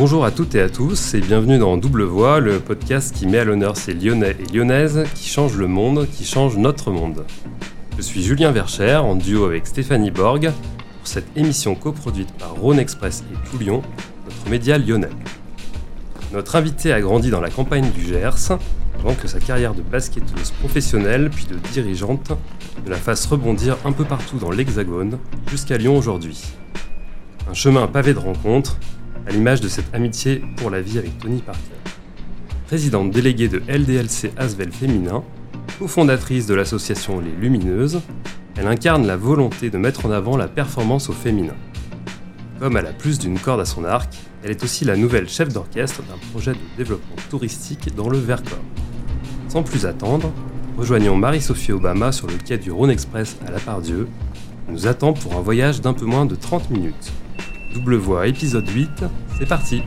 Bonjour à toutes et à tous et bienvenue dans Double Voix, le podcast qui met à l'honneur ces Lyonnais et Lyonnaises qui changent le monde, qui changent notre monde. Je suis Julien Vercher en duo avec Stéphanie Borg pour cette émission coproduite par Rhône Express et Tout Lyon, notre média lyonnais. Notre invitée a grandi dans la campagne du Gers avant que sa carrière de basketteuse professionnelle puis de dirigeante ne la fasse rebondir un peu partout dans l'Hexagone jusqu'à Lyon aujourd'hui. Un chemin pavé de rencontres, à l'image de cette amitié pour la vie avec Tony Parker. Présidente déléguée de LDLC Asvel Féminin, cofondatrice de l'association Les Lumineuses, elle incarne la volonté de mettre en avant la performance au féminin. Comme elle a plus d'une corde à son arc, elle est aussi la nouvelle chef d'orchestre d'un projet de développement touristique dans le Vercors. Sans plus attendre, rejoignons Marie-Sophie Obama sur le quai du Rhône Express à La Part-Dieu. Elle nous attend pour un voyage d'un peu moins de 30 minutes. Double Voix épisode 8, c'est parti.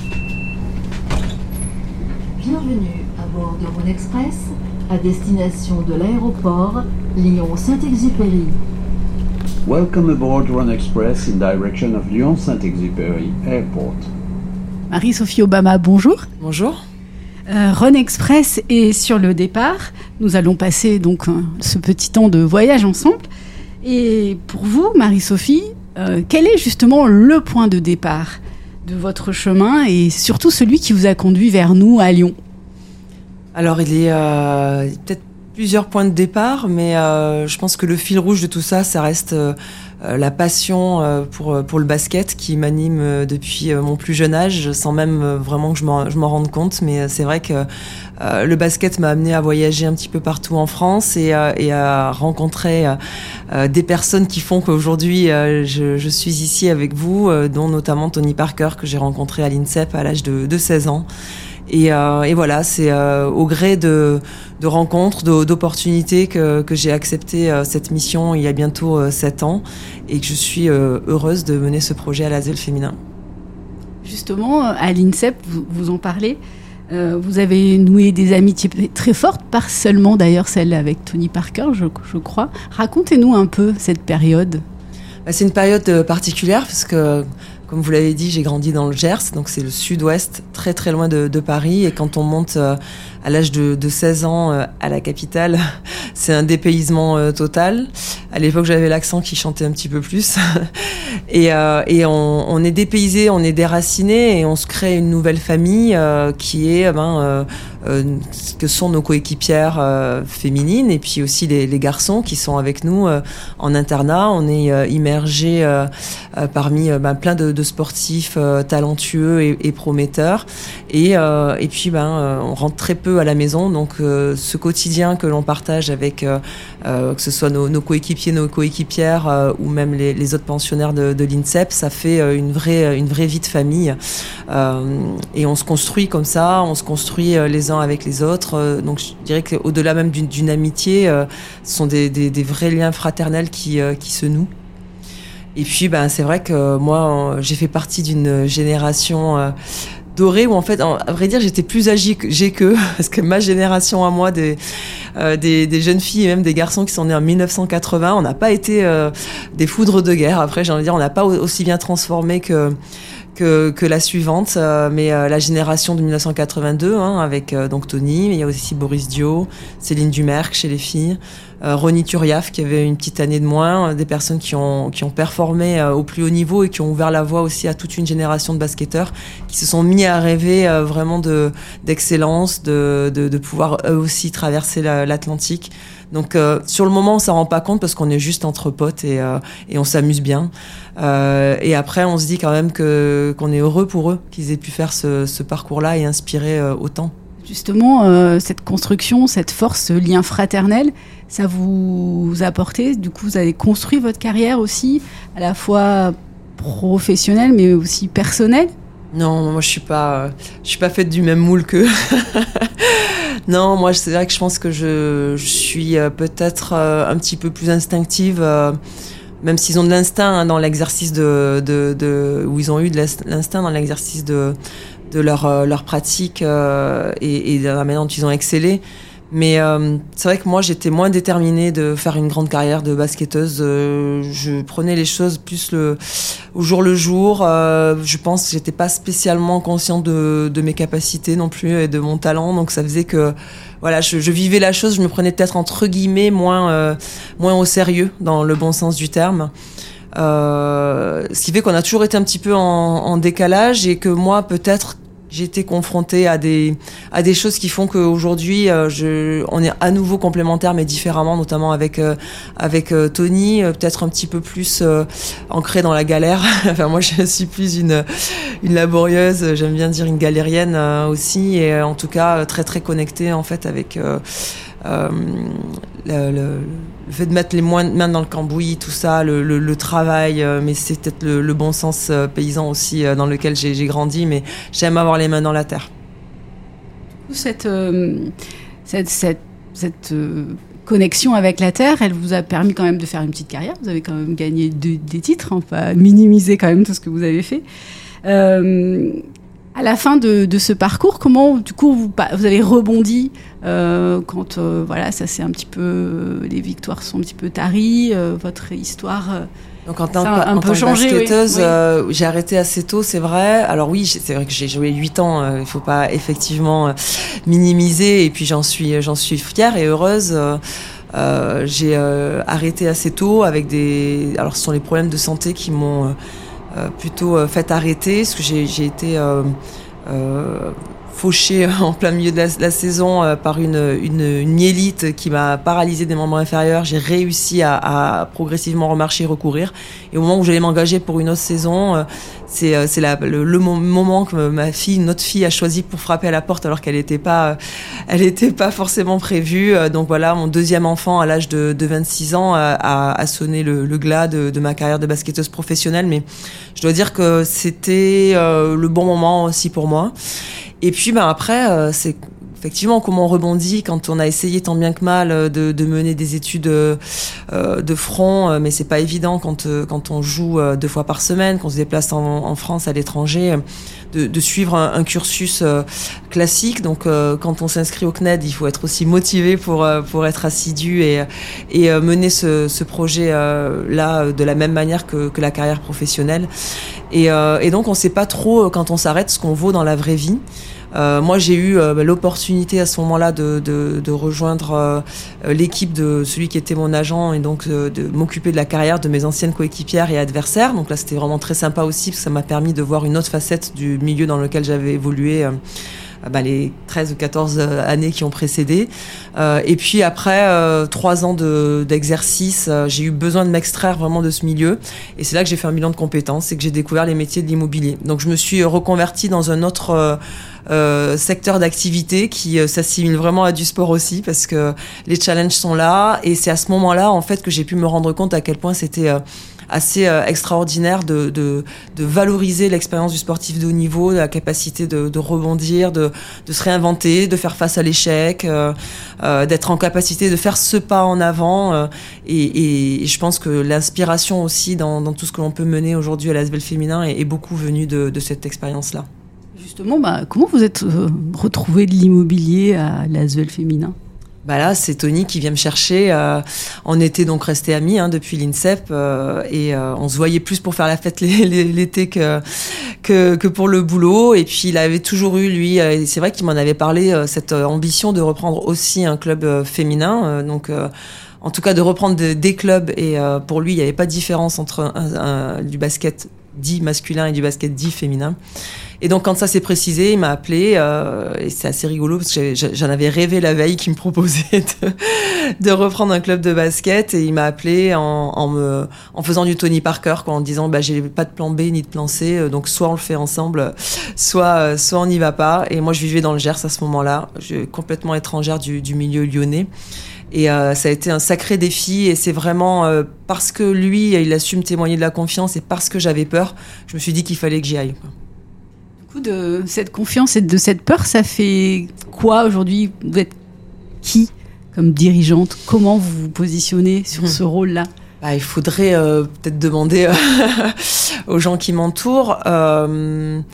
Bienvenue à bord de Rhône Express, à destination de l'aéroport Lyon-Saint-Exupéry. Welcome aboard Rhône Express in direction of Lyon-Saint-Exupéry Airport. Marie-Sophie Obama, bonjour. Bonjour. Rhône Express est sur le départ. Nous allons passer donc ce petit temps de voyage ensemble. Et pour vous, Marie-Sophie, quel est justement le point de départ de votre chemin et surtout celui qui vous a conduit vers nous à Lyon ? Alors, il y a peut-être plusieurs points de départ, mais je pense que le fil rouge de tout ça, ça reste la passion pour le basket qui m'anime depuis mon plus jeune âge, sans même vraiment que je m'en rende compte. Mais c'est vrai que le basket m'a amené à voyager un petit peu partout en France et à rencontrer des personnes qui font qu'aujourd'hui je suis ici avec vous, dont notamment Tony Parker que j'ai rencontré à l'INSEP à l'âge de 16 ans. Et voilà, c'est au gré de rencontres, d'opportunités que j'ai accepté cette mission il y a bientôt 7 ans et que je suis heureuse de mener ce projet à l'Asvel Féminin. Justement, à l'INSEP, vous en parlez, vous avez noué des amitiés très fortes, pas seulement d'ailleurs celle avec Tony Parker, je crois. Racontez-nous un peu cette période. C'est une période particulière parce que, comme vous l'avez dit, j'ai grandi dans le Gers, donc c'est le sud-ouest, très très loin de Paris. Et quand on monte à l'âge de 16 ans à la capitale, c'est un dépaysement total. À l'époque, j'avais l'accent qui chantait un petit peu plus. Et on est dépaysé, on est déraciné et on se crée une nouvelle famille qui est que sont nos coéquipières féminines et puis aussi les garçons qui sont avec nous en internat. On est immergés parmi plein de sportifs talentueux et prometteurs et puis on rentre très peu à la maison, donc ce quotidien que l'on partage avec que ce soit nos coéquipiers, nos coéquipières ou même les autres pensionnaires de l'INSEP, ça fait une vraie vie de famille et on se construit comme ça, on se construit les uns avec les autres, donc je dirais qu'au-delà même d'une amitié, ce sont des vrais liens fraternels qui se nouent. Et puis c'est vrai que moi j'ai fait partie d'une génération dorée où en fait, à vrai dire, j'étais plus âgée qu'eux parce que ma génération à moi des jeunes filles et même des garçons qui sont nés en 1980, on n'a pas été des foudres de guerre. Après, j'ai envie de dire, on n'a pas aussi bien transformé que la suivante, mais la génération de 1982, avec donc Tony, mais il y a aussi Boris Dio, Céline Dumerc chez les filles, Ronnie Turiaf qui avait une petite année de moins, des personnes qui ont performé au plus haut niveau et qui ont ouvert la voie aussi à toute une génération de basketteurs qui se sont mis à rêver vraiment d'excellence, de pouvoir eux aussi traverser l'Atlantique. Donc sur le moment on s'en rend pas compte parce qu'on est juste entre potes et on s'amuse bien. Et après on se dit quand même qu'on est heureux pour eux qu'ils aient pu faire ce parcours-là et inspirer autant. Justement, cette construction, cette force, ce lien fraternel, ça vous a apporté, du coup vous avez construit votre carrière aussi, à la fois professionnelle mais aussi personnelle? Non, moi je suis pas faite du même moule qu'eux. Non, moi c'est vrai que je pense que je suis peut-être un petit peu plus instinctive, même s'ils ont de l'instinct dans l'exercice où ils ont eu de l'instinct dans l'exercice de leur pratique et de la manière dont ils ont excellé. Mais c'est vrai que moi, j'étais moins déterminée de faire une grande carrière de basketteuse. Je prenais les choses plus au jour le jour. Je pense que j'étais pas spécialement consciente de mes capacités non plus et de mon talent. Donc ça faisait que voilà, je vivais la chose. Je me prenais peut-être entre guillemets moins au sérieux dans le bon sens du terme. Ce qui fait qu'on a toujours été un petit peu en décalage et que moi peut-être j'ai été confrontée à des choses qui font qu'aujourd'hui on est à nouveau complémentaires mais différemment, notamment avec Tony, peut-être un petit peu plus ancrée dans la galère. Enfin moi je suis plus une laborieuse, j'aime bien dire une galérienne aussi, et en tout cas très très connectée en fait avec le fait de mettre les mains dans le cambouis, tout ça, le travail, mais c'est peut-être le bon sens paysan aussi dans lequel j'ai grandi, mais j'aime avoir les mains dans la terre. Cette connexion avec la terre, elle vous a permis quand même de faire une petite carrière. Vous avez quand même gagné des titres, on va minimiser quand même tout ce que vous avez fait. À la fin de ce parcours, comment du coup vous avez rebondi quand voilà, ça c'est un petit peu, les victoires sont un petit peu taries, votre histoire donc en tant que basketteuse, oui. J'ai arrêté assez tôt, c'est vrai. Alors oui, c'est vrai que j'ai joué 8 ans, il faut pas effectivement minimiser, et puis j'en suis fière et heureuse. J'ai arrêté assez tôt avec alors ce sont les problèmes de santé qui m'ont plutôt fait arrêter, parce que j'ai été fauchée en plein milieu de la saison par une myélite qui m'a paralysée des membres inférieurs. J'ai réussi à progressivement remarcher, recourir, et au moment où j'allais m'engager pour une autre saison, c'est le moment que notre fille a choisi pour frapper à la porte, alors qu'elle était pas forcément prévue. Donc voilà, mon deuxième enfant à l'âge de 26 ans a sonné le glas de ma carrière de basketteuse professionnelle, mais je dois dire que c'était le bon moment aussi pour moi. Et puis après, c'est effectivement comment on rebondit quand on a essayé tant bien que mal de mener des études de front, mais c'est pas évident quand on joue 2 fois par semaine, qu'on se déplace en France, à l'étranger, de suivre un cursus classique. Donc quand on s'inscrit au CNED, il faut être aussi motivé pour être assidu et mener ce projet là de la même manière que la carrière professionnelle. Et donc on sait pas trop quand on s'arrête ce qu'on vaut dans la vraie vie. Moi, j'ai eu l'opportunité à ce moment-là de rejoindre l'équipe de celui qui était mon agent, et donc de m'occuper de la carrière de mes anciennes coéquipières et adversaires. Donc là, c'était vraiment très sympa aussi, parce que ça m'a permis de voir une autre facette du milieu dans lequel j'avais évolué les 13 ou 14 années qui ont précédé. Et puis après 3 ans d'exercice, j'ai eu besoin de m'extraire vraiment de ce milieu. Et c'est là que j'ai fait un bilan de compétences et que j'ai découvert les métiers de l'immobilier. Donc je me suis reconvertie dans un autre secteur d'activité qui s'assimile vraiment à du sport aussi, parce que les challenges sont là. Et c'est à ce moment-là, en fait, que j'ai pu me rendre compte à quel point c'était assez extraordinaire de valoriser l'expérience du sportif de haut niveau, la capacité de rebondir, de se réinventer, de faire face à l'échec, d'être en capacité de faire ce pas en avant. Et je pense que l'inspiration aussi dans tout ce que l'on peut mener aujourd'hui à l'ASVEL féminin est beaucoup venue de cette expérience-là. Justement, comment vous êtes retrouvé de l'immobilier à l'ASVEL féminin ? Là, c'est Tony qui vient me chercher. On était donc restés amis depuis l'INSEP, et on se voyait plus pour faire la fête l'été que pour le boulot. Et puis il avait toujours eu, lui, c'est vrai qu'il m'en avait parlé, cette ambition de reprendre aussi un club féminin. En tout cas, de reprendre des clubs. Et pour lui, il n'y avait pas de différence entre du basket dit masculin et du basket dit féminin. Et donc quand ça s'est précisé, il m'a appelé, et c'est assez rigolo parce que j'en avais rêvé la veille qu'il me proposait de reprendre un club de basket, et il m'a appelé en faisant du Tony Parker, en disant j'ai pas de plan B ni de plan C, donc soit on le fait ensemble, soit on n'y va pas. Et moi je vivais dans le Gers à ce moment-là, je suis complètement étrangère du milieu lyonnais. Et ça a été un sacré défi, et c'est vraiment parce que lui, il a su me témoigner de la confiance, et parce que j'avais peur, je me suis dit qu'il fallait que j'y aille. Du coup, de cette confiance et de cette peur, ça fait quoi aujourd'hui ? Vous êtes qui comme dirigeante ? Comment vous vous positionnez sur ce rôle-là ? Il faudrait peut-être demander aux gens qui m'entourent.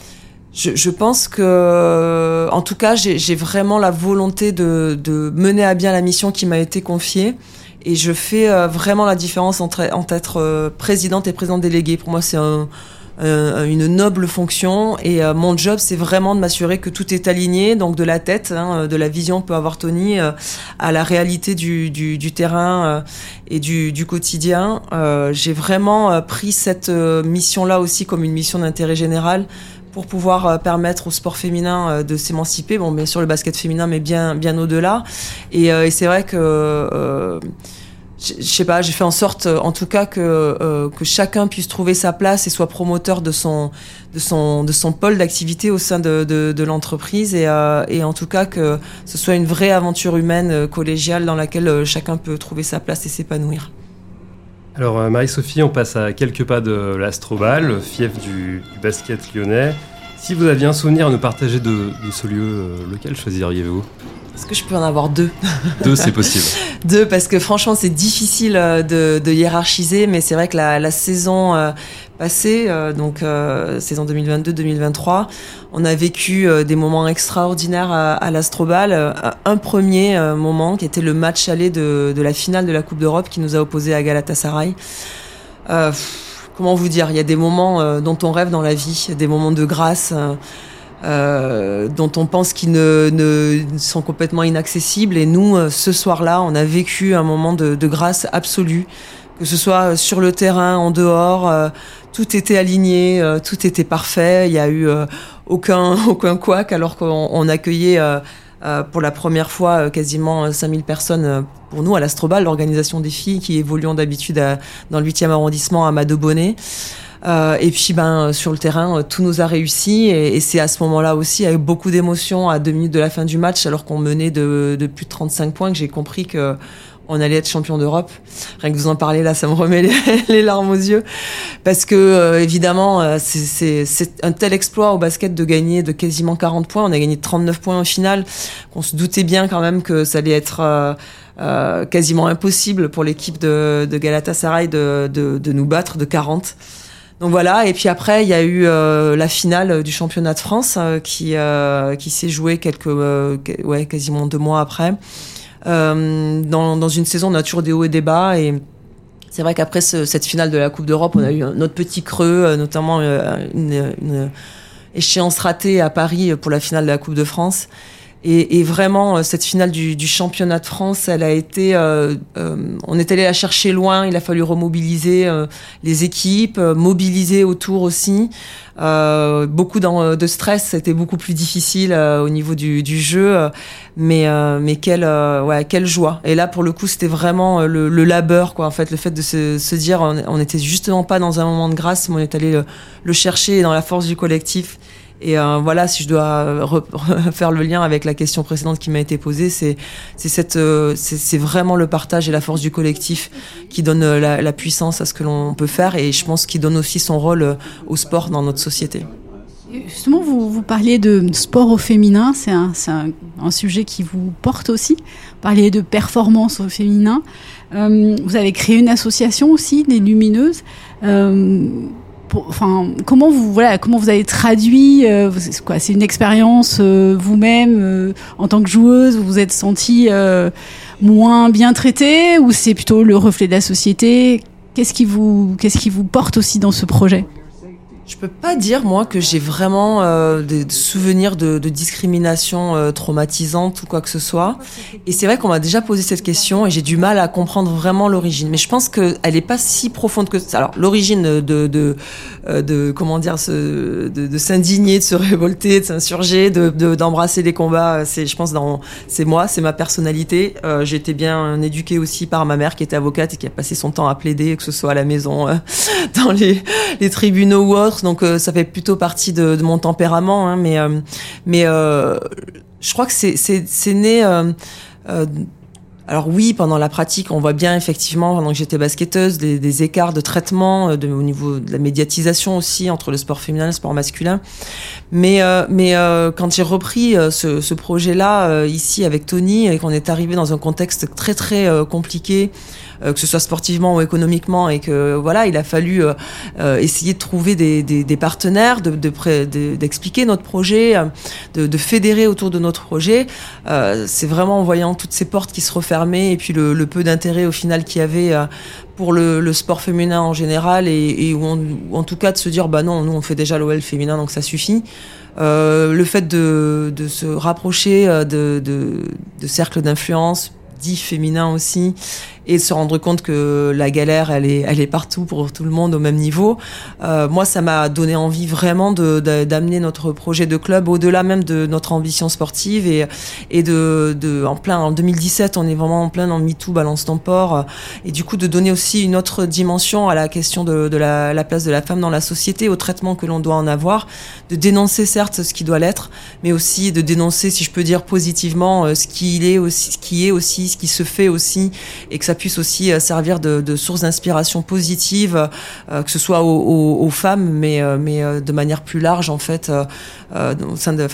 Je pense que, en tout cas, j'ai vraiment la volonté de mener à bien la mission qui m'a été confiée. Et je fais vraiment la différence entre être présidente et présidente déléguée. Pour moi, c'est une noble fonction. Et mon job, c'est vraiment de m'assurer que tout est aligné. Donc de la tête, de la vision que peut avoir Tony, à la réalité du terrain et du quotidien. J'ai vraiment pris cette mission-là aussi comme une mission d'intérêt général, pour pouvoir permettre au sport féminin de s'émanciper. Bon, bien sûr, le basket féminin, mais bien au-delà. Et c'est vrai que, je sais pas, j'ai fait en sorte, en tout cas, que chacun puisse trouver sa place et soit promoteur de son pôle d'activité au sein de l'entreprise. Et en tout cas, que ce soit une vraie aventure humaine, collégiale, dans laquelle chacun peut trouver sa place et s'épanouir. Alors Marie-Sophie, on passe à quelques pas de l'Astrobal, fief du basket lyonnais. Si vous aviez un souvenir à nous partager de ce lieu, lequel choisiriez-vous ? Est-ce que je peux en avoir 2 ? 2, c'est possible. 2, parce que franchement, c'est difficile de hiérarchiser, mais c'est vrai que la saison passée, donc saison 2022-2023, on a vécu des moments extraordinaires à l'Astrobal. Un premier moment qui était le match aller de la finale de la Coupe d'Europe qui nous a opposés à Galatasaray. Comment vous dire ? Il y a des moments dont on rêve dans la vie, des moments de grâce. Dont on pense qu'ils ne sont complètement inaccessibles. Et nous, ce soir-là, on a vécu un moment de grâce absolue, que ce soit sur le terrain, en dehors, tout était aligné, tout était parfait. Il y a eu aucun couac, alors qu'on accueillait pour la première fois quasiment 5000 personnes pour nous à l'Astrobal, l'organisation des filles qui évoluent d'habitude dans le 8e arrondissement à Madobonnet. Et puis sur le terrain, tout nous a réussi, et c'est à ce moment-là aussi, avec beaucoup d'émotion, à 2 minutes de la fin du match, alors qu'on menait de plus de 35 points, que j'ai compris que on allait être champion d'Europe. Rien que vous en parler là, ça me remet les larmes aux yeux, parce que évidemment, c'est un tel exploit au basket de gagner de quasiment 40 points. On a gagné 39 points en finale, qu'on se doutait bien quand même que ça allait être quasiment impossible pour l'équipe de Galatasaray de nous battre de 40. Donc voilà, et puis après il y a eu la finale du championnat de France qui s'est jouée quasiment 2 mois après. Dans une saison, on a toujours des hauts et des bas, et c'est vrai qu'après cette finale de la Coupe d'Europe, on a eu notre petit creux, notamment une échéance ratée à Paris pour la finale de la Coupe de France. Et vraiment, cette finale du championnat de France, elle a été... on est allé la chercher loin, il a fallu remobiliser les équipes, mobiliser autour aussi. Beaucoup de stress, c'était beaucoup plus difficile au niveau du jeu, mais quelle joie. Et là, pour le coup, c'était vraiment le labeur, quoi. En fait, le fait de se dire, on n'était justement pas dans un moment de grâce, mais on est allé le chercher dans la force du collectif. Et voilà, si je dois faire le lien avec la question précédente qui m'a été posée, c'est vraiment le partage et la force du collectif qui donne la puissance à ce que l'on peut faire, et je pense qu'il donne aussi son rôle au sport dans notre société. Justement, vous parliez de sport au féminin, c'est un sujet qui vous porte aussi. Vous parliez de performance au féminin. Vous avez créé une association aussi, des Lumineuses. Comment vous avez traduit c'est une expérience vous-même en tant que joueuse, vous vous êtes sentie moins bien traitée, ou c'est plutôt le reflet de la société? Qu'est-ce qui vous porte aussi dans ce projet? Je peux pas dire, moi, que j'ai vraiment des souvenirs de discrimination traumatisante ou quoi que ce soit. Et c'est vrai qu'on m'a déjà posé cette question, et j'ai du mal à comprendre vraiment l'origine. Mais je pense qu'elle est pas si profonde que ça. Alors, l'origine de s'indigner, de se révolter, de s'insurger, d'embrasser les combats, c'est moi, c'est ma personnalité. J'ai été bien éduquée aussi par ma mère qui était avocate et qui a passé son temps à plaider, que ce soit à la maison, dans les tribunaux ou autres. Donc ça fait plutôt partie de mon tempérament, hein, mais je crois que c'est né. Alors oui, pendant la pratique, on voit bien effectivement, pendant que j'étais basketteuse, des écarts de traitement au niveau de la médiatisation aussi entre le sport féminin et le sport masculin. Mais quand j'ai repris ce projet-là ici avec Tony, et qu'on est arrivé dans un contexte très très compliqué, que ce soit sportivement ou économiquement, et que voilà, il a fallu essayer de trouver des partenaires, d'expliquer notre projet, de fédérer autour de notre projet. C'est vraiment en voyant toutes ces portes qui se refermaient et puis le peu d'intérêt au final qu'il y avait pour le sport féminin en général, ou en tout cas de se dire non, nous on fait déjà l'OL féminin donc ça suffit. Le fait de se rapprocher de cercles d'influence dits féminins aussi, et de se rendre compte que la galère elle est partout pour tout le monde au même niveau. Moi ça m'a donné envie vraiment d'amener notre projet de club au-delà même de notre ambition sportive, et en 2017 on est vraiment en plein dans le MeToo, balance ton port, et du coup de donner aussi une autre dimension à la question de la place de la femme dans la société, au traitement que l'on doit en avoir, de dénoncer certes ce qui doit l'être, mais aussi de dénoncer, si je peux dire positivement, ce qui se fait aussi, et que ça puisse aussi servir de source d'inspiration positive, que ce soit aux femmes, mais de manière plus large en fait, au sein de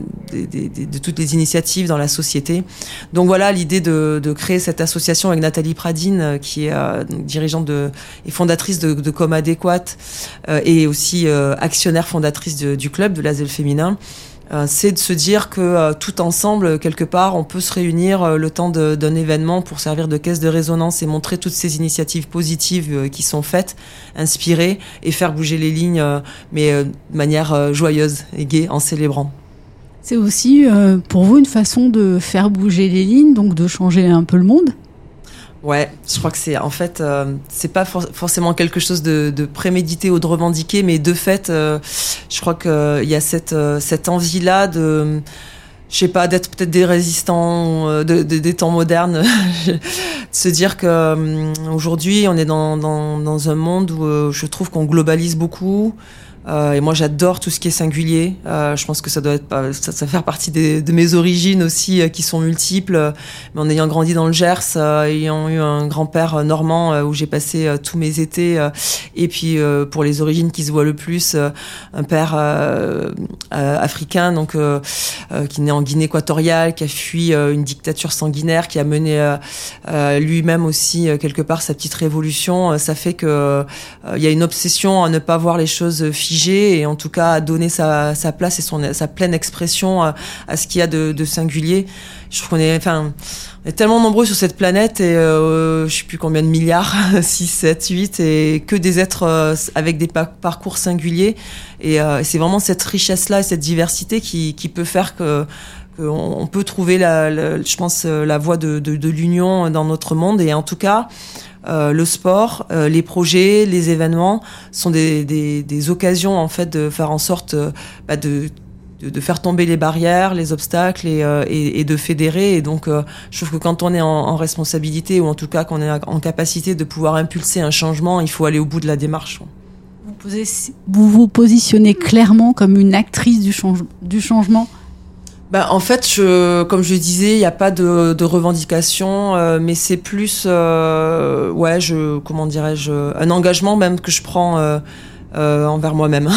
toutes les initiatives dans la société. Donc voilà l'idée de créer cette association avec Nathalie Pradine, qui est dirigeante et fondatrice de Com Adéquate, et aussi actionnaire fondatrice du club de l'Asile féminin. C'est de se dire que tout ensemble, quelque part, on peut se réunir le temps d'un événement pour servir de caisse de résonance et montrer toutes ces initiatives positives qui sont faites, inspirées, et faire bouger les lignes, mais de manière joyeuse et gaie, en célébrant. C'est aussi pour vous une façon de faire bouger les lignes, donc de changer un peu le monde ? Ouais, je crois que c'est en fait, c'est pas forcément quelque chose de prémédité ou de revendiqué, mais de fait, je crois qu'il y a cette envie-là de, je sais pas, d'être peut-être des résistants des temps modernes, de se dire que aujourd'hui on est dans un monde où je trouve qu'on globalise beaucoup. Et moi j'adore tout ce qui est singulier. Je pense que ça doit être ça fait partie de mes origines aussi, qui sont multiples. Mais en ayant grandi dans le Gers, ayant eu un grand-père normand où j'ai passé tous mes étés, et puis pour les origines qui se voient le plus, un père africain, donc qui est né en Guinée équatoriale, qui a fui une dictature sanguinaire, qui a mené lui-même aussi quelque part sa petite révolution. Ça fait que il y a une obsession à ne pas voir les choses figées, et en tout cas à donner sa place et sa pleine expression à ce qu'il y a de singulier. Je trouve qu'on est tellement nombreux sur cette planète, et je sais plus combien de milliards, 6, 7, 8, et que des êtres avec des parcours singuliers, et c'est vraiment cette richesse-là et cette diversité qui peut faire qu'on peut trouver je pense la voie de l'union dans notre monde. Et en tout cas le sport, les projets, les événements sont des occasions en fait de faire en sorte de faire tomber les barrières, les obstacles, et de fédérer. Et donc je trouve que quand on est en responsabilité, ou en tout cas qu'on est en capacité de pouvoir impulser un changement, il faut aller au bout de la démarche. Vous vous positionnez clairement comme une actrice du changement ? En fait, comme je disais, il n'y a pas de revendication, mais c'est plus, comment dirais-je, un engagement même que je prends envers moi-même,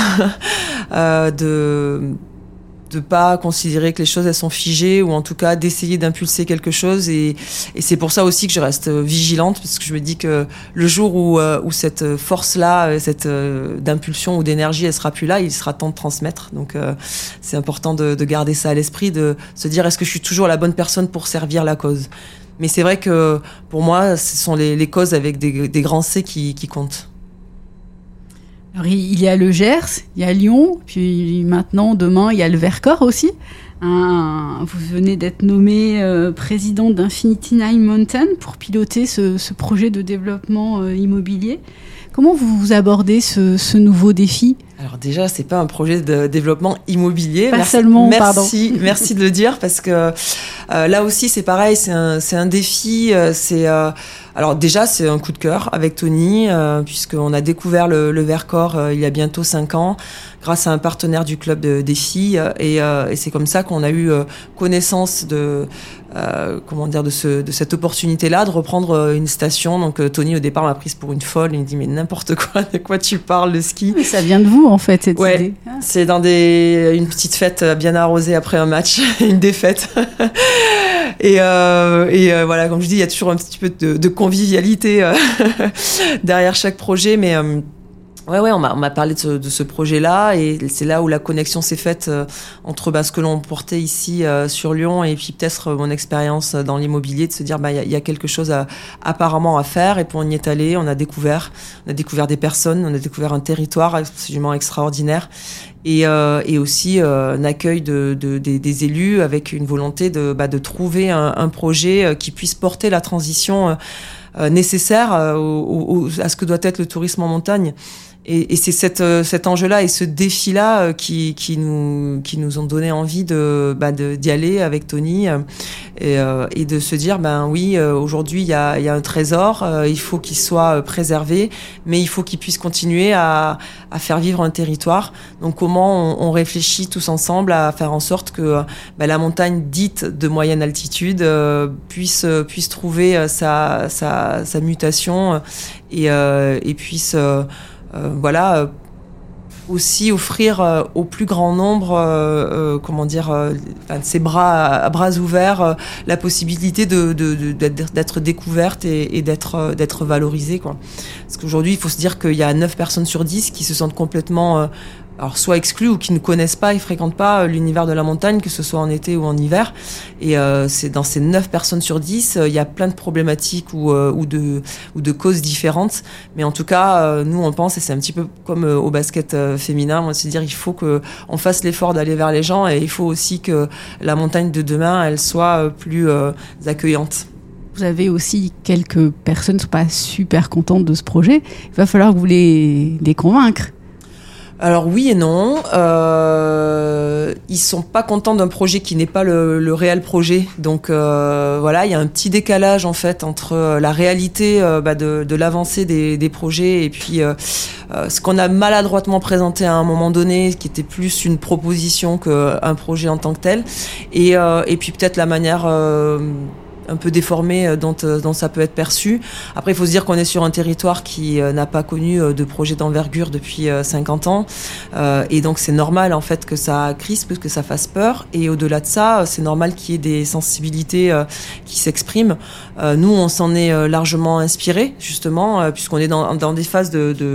de pas considérer que les choses elles sont figées, ou en tout cas d'essayer d'impulser quelque chose, et c'est pour ça aussi que je reste vigilante, parce que je me dis que le jour où cette force-là, d'impulsion ou d'énergie, elle sera plus là, il sera temps de transmettre. Donc c'est important de garder ça à l'esprit, de se dire est-ce que je suis toujours la bonne personne pour servir la cause. Mais c'est vrai que pour moi, ce sont les causes avec des grands C qui comptent. Alors, il y a le Gers, il y a Lyon, puis maintenant, demain, il y a le Vercors aussi. Vous venez d'être nommé président d'Infinity Nine Mountain pour piloter ce projet de développement immobilier. Comment vous abordez ce nouveau défi ? Alors déjà, c'est pas un projet de développement immobilier. Pas seulement, pardon. Merci de le dire, parce que là aussi, c'est pareil, c'est un défi. Alors déjà, c'est un coup de cœur avec Tony, puisqu'on a découvert le Vercors il y a bientôt 5 ans, grâce à un partenaire du club des filles, et c'est comme ça qu'on a eu connaissance de cette opportunité-là de reprendre une station. Donc Tony au départ m'a prise pour une folle, il me dit mais n'importe quoi, de quoi tu parles, le ski. Mais ça vient de vous en fait, cette idée. C'est dans une petite fête bien arrosée après un match, une défaite. Et voilà, comme je dis, il y a toujours un petit peu de convivialité derrière chaque projet, mais ouais, on m'a parlé de ce projet-là, et c'est là où la connexion s'est faite entre ce que l'on portait ici sur Lyon, et puis peut-être mon expérience dans l'immobilier, de se dire il y a quelque chose apparemment à faire. Et puis on y est allé, on a découvert des personnes, on a découvert un territoire absolument extraordinaire, et aussi un accueil des élus avec une volonté de trouver un projet qui puisse porter la transition nécessaire à ce que doit être le tourisme en montagne. Et c'est cet enjeu-là et ce défi-là qui nous ont donné envie d'y aller avec Tony, et de se dire oui, aujourd'hui il y a un trésor, il faut qu'il soit préservé, mais il faut qu'il puisse continuer à faire vivre un territoire. Donc comment on réfléchit tous ensemble à faire en sorte que la montagne dite de moyenne altitude puisse trouver sa mutation, et puisse aussi offrir au plus grand nombre, de ses bras ouverts, la possibilité d'être découverte et d'être valorisée, quoi. Parce qu'aujourd'hui, il faut se dire qu'il y a 9 personnes sur 10 qui se sentent complètement soit exclus ou qui ne connaissent pas et fréquentent pas l'univers de la montagne, que ce soit en été ou en hiver. Et c'est dans ces 9 personnes sur 10, il y a plein de problématiques ou de causes différentes. Mais en tout cas, nous, on pense, et c'est un petit peu comme au basket féminin, on se dire il faut qu'on fasse l'effort d'aller vers les gens, et il faut aussi que la montagne de demain, elle soit plus accueillante. Vous avez aussi quelques personnes qui ne sont pas super contentes de ce projet. Il va falloir que vous les convaincre. Alors oui et non, ils sont pas contents d'un projet qui n'est pas le réel projet. Donc il y a un petit décalage en fait entre la réalité de l'avancée des projets, et puis ce qu'on a maladroitement présenté à un moment donné, qui était plus une proposition qu'un projet en tant que tel, et puis peut-être la manière un peu déformé dont ça peut être perçu. Après, il faut se dire qu'on est sur un territoire qui n'a pas connu de projet d'envergure depuis 50 ans. Et donc, c'est normal, en fait, que ça crispe, que ça fasse peur. Et au-delà de ça, c'est normal qu'il y ait des sensibilités qui s'expriment. Nous, on s'en est largement inspiré, justement, puisqu'on est dans des phases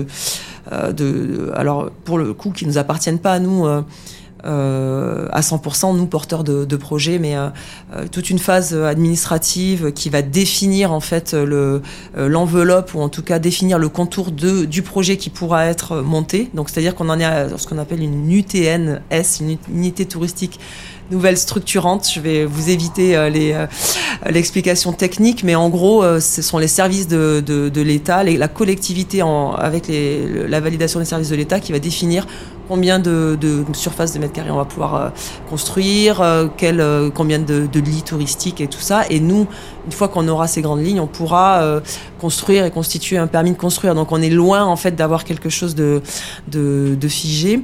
alors, pour le coup, qui nous appartiennent pas à nous, à 100%, nous porteurs de projets, mais toute une phase administrative qui va définir en fait l'enveloppe, ou en tout cas définir le contour du projet qui pourra être monté. Donc c'est-à-dire qu'on en est à ce qu'on appelle une UTNS, une unité touristique nouvelle structurante. Je vais vous éviter l'explication technique, mais en gros, ce sont les services de l'État, la collectivité avec la validation des services de l'État, qui va définir combien de surface de mètres carrés on va pouvoir construire, combien de lits touristiques et tout ça. Et nous, une fois qu'on aura ces grandes lignes, on pourra construire et constituer un permis de construire. Donc on est loin en fait d'avoir quelque chose de figé.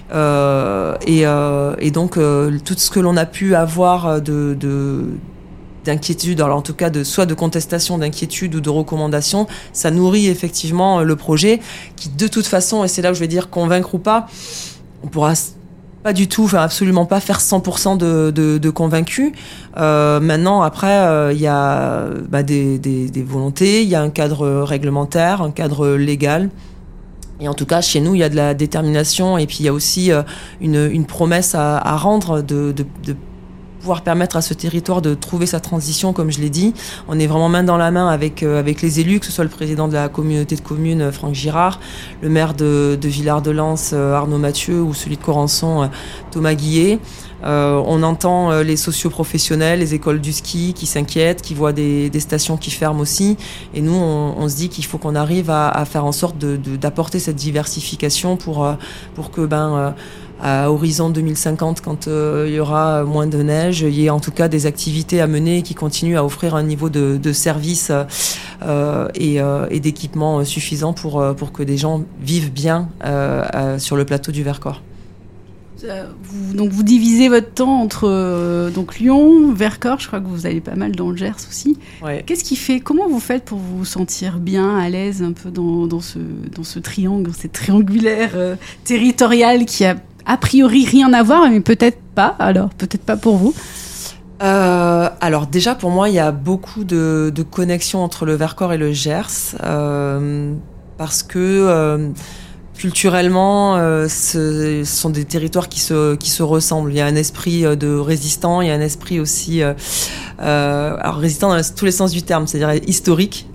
Et donc tout ce que l'on a pu avoir d'inquiétude, alors en tout cas soit de contestation, d'inquiétude ou de recommandation, ça nourrit effectivement le projet, qui de toute façon, et c'est là où je vais dire convaincre ou pas, on pourra pas du tout, absolument pas faire 100% de convaincus. Maintenant, après, il y a des volontés, il y a un cadre réglementaire, un cadre légal. Et en tout cas, chez nous, il y a de la détermination, et puis il y a aussi une promesse à rendre de pouvoir permettre à ce territoire de trouver sa transition, comme je l'ai dit. On est vraiment main dans la main avec les élus, que ce soit le président de la communauté de communes, Franck Girard, le maire de Villard-de-Lans, Arnaud Mathieu, ou celui de Corançon, Thomas Guillet. On entend les socioprofessionnels, les écoles du ski qui s'inquiètent, qui voient des stations qui ferment aussi. Et nous, on se dit qu'il faut qu'on arrive à faire en sorte d'apporter cette diversification pour que à horizon 2050, quand il y aura moins de neige, il y ait en tout cas des activités à mener qui continuent à offrir un niveau de service et d'équipement suffisant pour que des gens vivent bien sur le plateau du Vercors. Donc vous divisez votre temps entre Lyon, Vercors, je crois que vous allez pas mal dans le Gers aussi. Ouais. Comment vous faites pour vous sentir bien, à l'aise un peu dans ce triangle, cette triangulaire territoriale qui a priori rien à voir, mais peut-être pas pour vous? Alors déjà pour moi il y a beaucoup de connexions entre le Vercors et le Gers parce que culturellement ce sont des territoires qui se ressemblent. Il y a un esprit de résistant, il y a un esprit aussi alors résistant dans tous les sens du terme, c'est-à-dire historique.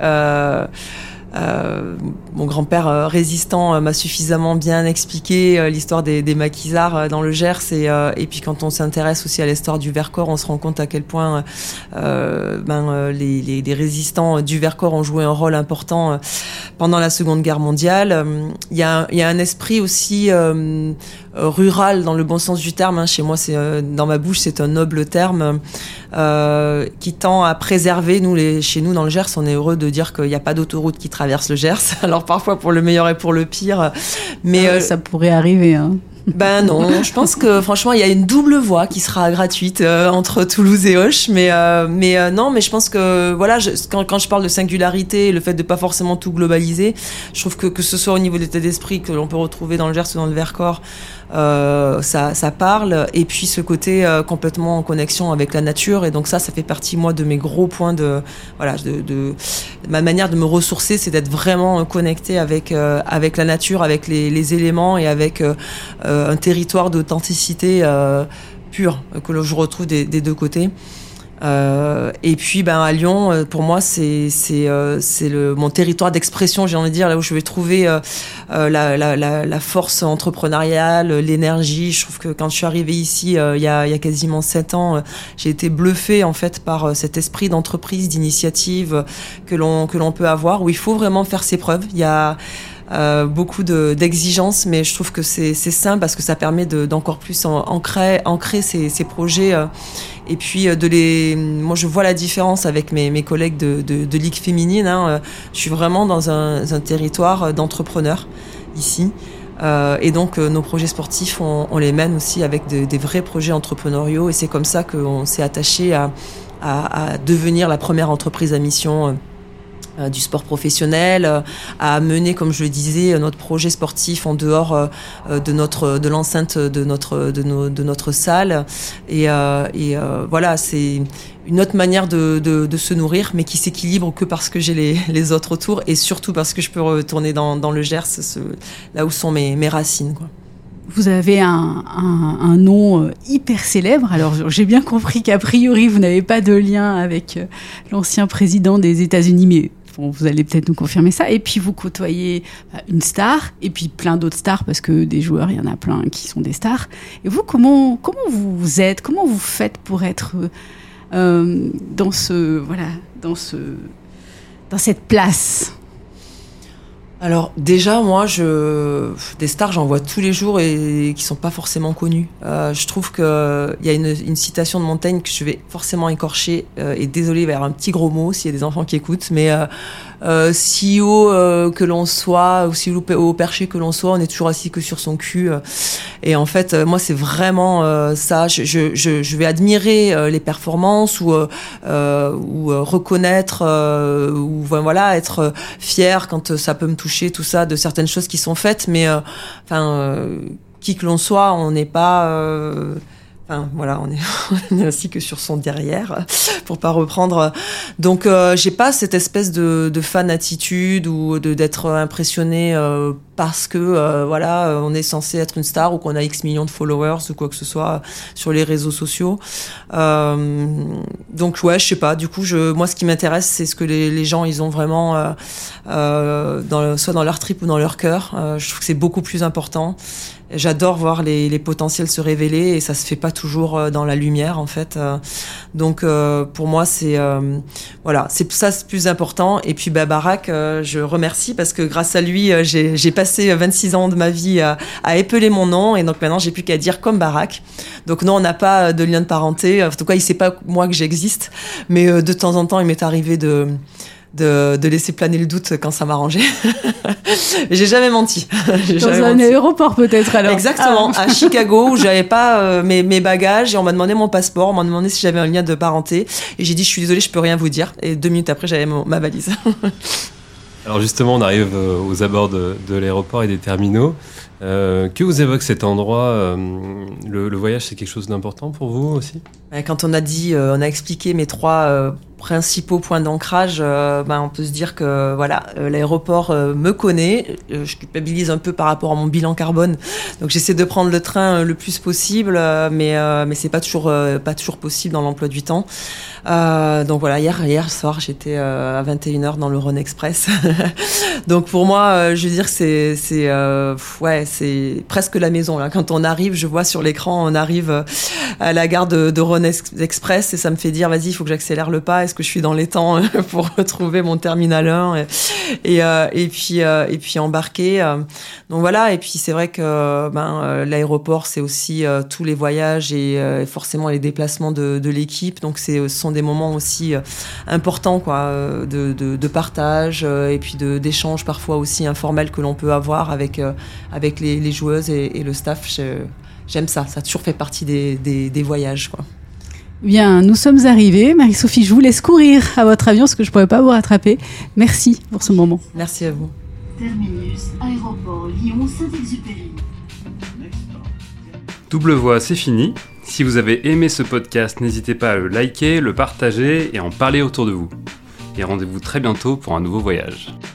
Mon grand-père résistant m'a suffisamment bien expliqué l'histoire des maquisards dans le Gers et puis quand on s'intéresse aussi à l'histoire du Vercors, on se rend compte à quel point les résistants du Vercors ont joué un rôle important pendant la Seconde Guerre mondiale. Il y a un esprit aussi rural dans le bon sens du terme. Chez moi, dans ma bouche, c'est un noble terme qui tend à préserver. Chez nous, dans le Gers, on est heureux de dire qu'il n'y a pas d'autoroute qui traverse le Gers. Alors parfois pour le meilleur et pour le pire, mais ça pourrait arriver. Ben non, je pense que franchement il y a une double voie qui sera gratuite entre Toulouse et Auch, mais je pense que voilà, quand je parle de singularité, le fait de pas forcément tout globaliser, je trouve que ce soit au niveau de l'état d'esprit que l'on peut retrouver dans le Gers ou dans le Vercors, ça parle, et puis ce côté complètement en connexion avec la nature, et donc ça fait partie moi de mes gros points de ma manière de me ressourcer, c'est d'être vraiment connecté avec la nature, avec les éléments et avec un territoire d'authenticité pure que je retrouve des deux côtés. Et puis à Lyon, pour moi c'est mon territoire d'expression, j'ai envie de dire, là où je vais trouver la force entrepreneuriale, l'énergie. Je trouve que quand je suis arrivée ici il y a quasiment 7 ans, j'ai été bluffée en fait par cet esprit d'entreprise, d'initiative que l'on peut avoir, où il faut vraiment faire ses preuves. Il y a beaucoup d'exigences, mais je trouve que c'est simple parce que ça permet d'encore plus ancrer ces projets, et puis moi je vois la différence avec mes collègues de Ligue féminine. Je suis vraiment dans un territoire d'entrepreneurs ici, et donc nos projets sportifs on les mène aussi avec des vrais projets entrepreneuriaux, et c'est comme ça qu'on s'est attaché à devenir la première entreprise à mission du sport professionnel, à mener, comme je le disais, notre projet sportif en dehors de l'enceinte de notre salle, et voilà, c'est une autre manière de se nourrir, mais qui s'équilibre que parce que j'ai les autres autour, et surtout parce que je peux retourner dans le Gers, là où sont mes racines, quoi. Vous avez un nom hyper célèbre. Alors, j'ai bien compris qu'a priori, vous n'avez pas de lien avec l'ancien président des États-Unis, mais bon, vous allez peut-être nous confirmer ça. Et puis, vous côtoyez une star, et puis plein d'autres stars, parce que des joueurs, il y en a plein qui sont des stars. Et vous, comment vous êtes, comment vous faites pour être dans cette place ? Alors déjà, moi, des stars, j'en vois tous les jours et qui sont pas forcément connues. Je trouve que il y a une citation de Montaigne que je vais forcément écorcher, et désolé, il va y avoir un petit gros mot s'il y a des enfants qui écoutent, mais si haut que l'on soit, ou si haut perché que l'on soit, on est toujours assis que sur son cul. Et en fait, moi, c'est vraiment ça. Je vais admirer les performances ou reconnaître ou voilà, être fier quand ça peut me toucher, tout ça, de certaines choses qui sont faites, mais qui que l'on soit, on n'est pas voilà, on est assis que sur son derrière, pour pas reprendre. Donc j'ai pas cette espèce de fan attitude ou d'être impressionné parce que voilà, on est censé être une star ou qu'on a X millions de followers ou quoi que ce soit sur les réseaux sociaux. Donc ouais, je sais pas. Du coup, moi, ce qui m'intéresse, c'est ce que les gens ils ont vraiment soit dans leur trip ou dans leur cœur. Je trouve que c'est beaucoup plus important. J'adore voir les potentiels se révéler, et ça se fait pas toujours dans la lumière en fait. Donc pour moi c'est voilà, c'est ça, c'est plus important. Et puis Barak, je remercie parce que grâce à lui j'ai passé 26 ans de ma vie à épeler mon nom, et donc maintenant j'ai plus qu'à dire comme Barak. Donc non, on n'a pas de lien de parenté. En tout cas, il sait pas moi que j'existe, mais de temps en temps il m'est arrivé de laisser planer le doute quand ça m'arrangeait. J'ai jamais menti. Aéroport peut-être alors. Exactement, à Chicago, où j'avais pas mes bagages, et on m'a demandé mon passeport, on m'a demandé si j'avais un lien de parenté, et j'ai dit je suis désolée, je peux rien vous dire, et 2 minutes après j'avais ma valise. Alors justement, on arrive aux abords de l'aéroport et des terminaux. Que vous évoque cet endroit le voyage, c'est quelque chose d'important pour vous aussi ? Quand on a expliqué mes 3 principaux points d'ancrage, on peut se dire que voilà, l'aéroport me connaît. Je culpabilise un peu par rapport à mon bilan carbone, donc j'essaie de prendre le train le plus possible, mais c'est pas toujours possible dans l'emploi du temps. Donc voilà, hier soir, j'étais à 21h dans le Rhône Express. Donc pour moi, je veux dire, c'est presque la maison là. Quand on arrive, je vois sur l'écran, on arrive à la gare de Rhône Express et ça me fait dire, vas-y, il faut que j'accélère le pas. Est-ce que je suis dans les temps pour retrouver mon terminal 1 et puis embarquer. Donc voilà, et puis c'est vrai que l'aéroport, c'est aussi tous les voyages et forcément les déplacements de l'équipe. Donc ce sont des moments aussi importants, quoi, de partage et puis d'échanges parfois aussi informels que l'on peut avoir avec les joueuses et le staff. J'aime ça a toujours fait partie des voyages, quoi. Bien, nous sommes arrivés. Marie-Sophie, je vous laisse courir à votre avion parce que je ne pourrais pas vous rattraper. Merci pour ce moment. Merci à vous. Terminus, aéroport Lyon-Saint-Exupéry. Double Voix, c'est fini. Si vous avez aimé ce podcast, n'hésitez pas à le liker, le partager et en parler autour de vous. Et rendez-vous très bientôt pour un nouveau voyage.